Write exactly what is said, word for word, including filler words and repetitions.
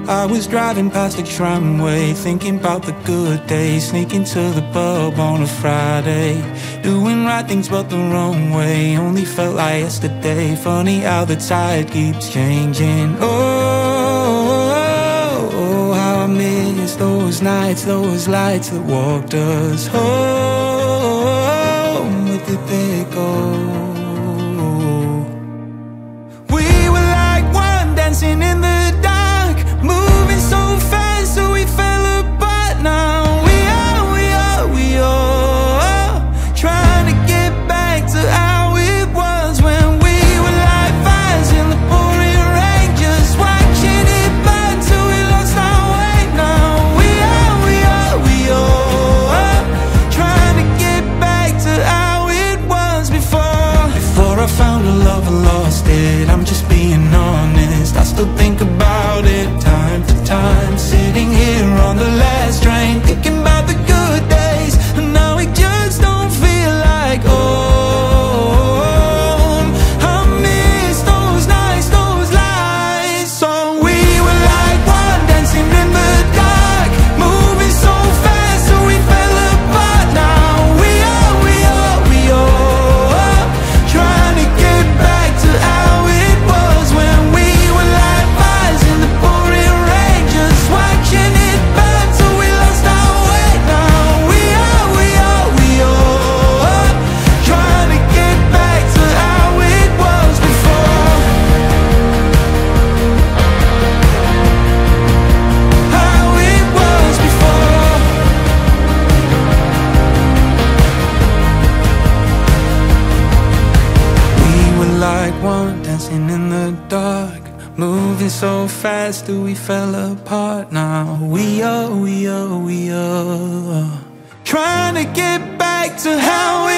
I was driving past the tramway, thinking about the good days, sneaking to the pub on a Friday, doing right things but the wrong way. Only felt like yesterday. Funny how the tide keeps changing. Oh, oh, how I miss those nights, those lights that walked us home. Where did they go? We were like one dancing in the dark, moving so fast so we fell apart. Now we are, we are, we are trying to get back to how it was when we were like fires in the pouring rain, just watching it burn till we lost our way. Now we are, we are, we are trying to get back to how it was before. Before I found a love and lost it, I'm just being honest. I still think about it time to time, sitting here on the last train, thinking about the good days, and now we just don't feel like home. I miss those nights, those lights. So we were like one dancing in the dark, moving so fast so we fell apart. Now we are, we are, we are trying to get back to how it was when we were like fires in the pouring rain, just watching it burn till we lost our way. Now we are, we are, we are trying to get back to how it was before. How it was before. We were like one dancing in the dark, moving so fast till we fell apart. Now we are, we are, we are trying to get back to how